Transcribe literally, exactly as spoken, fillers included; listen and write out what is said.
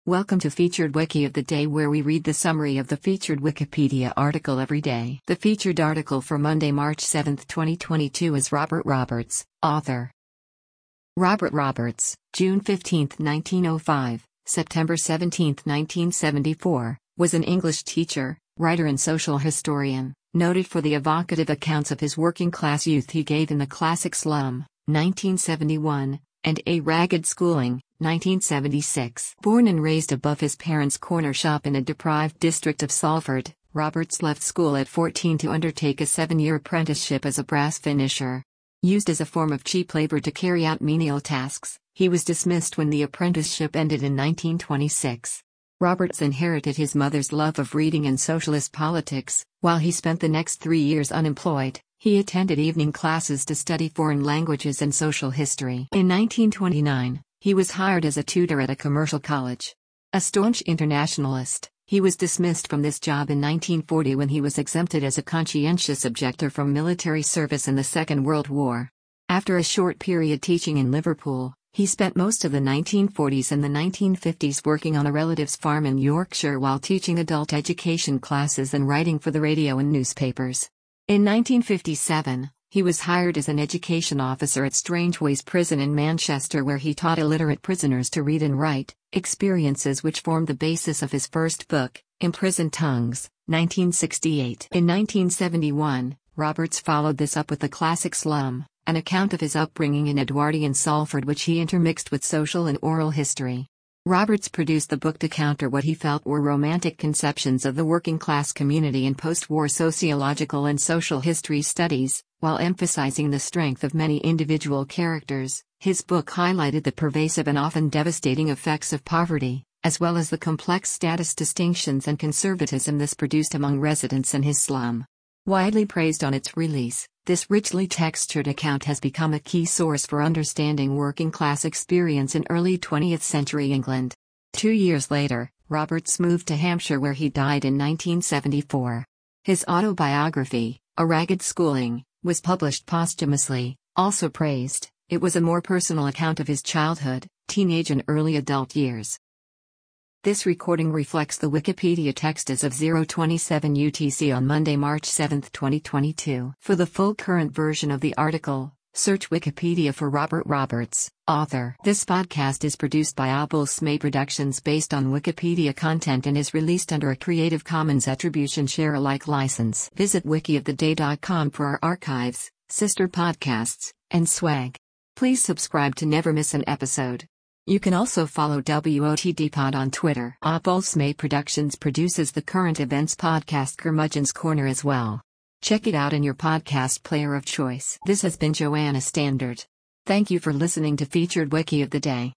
Welcome to Featured Wiki of the Day, where we read the summary of the featured Wikipedia article every day. The featured article for Monday, March seventh, twenty twenty-two is Robert Roberts, author. Robert Roberts, June fifteenth, nineteen oh five, September seventeenth, nineteen seventy-four, was an English teacher, writer and social historian, noted for the evocative accounts of his working-class youth he gave in the classic Slum, nineteen seventy-one, and A Ragged Schooling, nineteen seventy-six. Born and raised above his parents' corner shop in a deprived district of Salford, Roberts left school at fourteen to undertake a seven-year apprenticeship as a brass finisher. Used as a form of cheap labor to carry out menial tasks, he was dismissed when the apprenticeship ended in nineteen twenty-six. Roberts inherited his mother's love of reading and socialist politics. While he spent the next three years unemployed, he attended evening classes to study foreign languages and social history. In nineteen twenty-nine, he was hired as a tutor at a commercial college. A staunch internationalist, he was dismissed from this job in nineteen forty when he was exempted as a conscientious objector from military service in the Second World War. After a short period teaching in Liverpool, he spent most of the nineteen forties and the nineteen fifties working on a relative's farm in Yorkshire while teaching adult education classes and writing for the radio and newspapers. In nineteen fifty-seven, he was hired as an education officer at Strangeways Prison in Manchester, where he taught illiterate prisoners to read and write, experiences which formed the basis of his first book, Imprisoned Tongues, nineteen sixty-eight. In nineteen seventy-one, Roberts followed this up with the classic Slum, an account of his upbringing in Edwardian Salford which he intermixed with social and oral history. Roberts produced the book to counter what he felt were romantic conceptions of the working-class community in post-war sociological and social history studies. While emphasizing the strength of many individual characters, his book highlighted the pervasive and often devastating effects of poverty, as well as the complex status distinctions and conservatism this produced among residents in his slum. Widely praised on its release, this richly textured account has become a key source for understanding working-class experience in early twentieth century England. Two years later, Roberts moved to Hampshire, where he died in nineteen seventy-four. His autobiography, A Ragged Schooling, was published posthumously. Also praised, it was a more personal account of his childhood, teenage and early adult years. This recording reflects the Wikipedia text as of zero twenty-seven U T C on Monday, March seventh, twenty twenty-two. For the full current version of the article, search Wikipedia for Robert Roberts, author. This podcast is produced by Abel-Smay Productions based on Wikipedia content and is released under a Creative Commons Attribution Share Alike license. Visit wiki of the day dot com for our archives, sister podcasts, and swag. Please subscribe to never miss an episode. You can also follow W O T D Pod on Twitter. Abel-Smay Productions produces the current events podcast Curmudgeon's Corner as well. Check it out in your podcast player of choice. This has been Joanna Standard. Thank you for listening to Featured Wiki of the Day.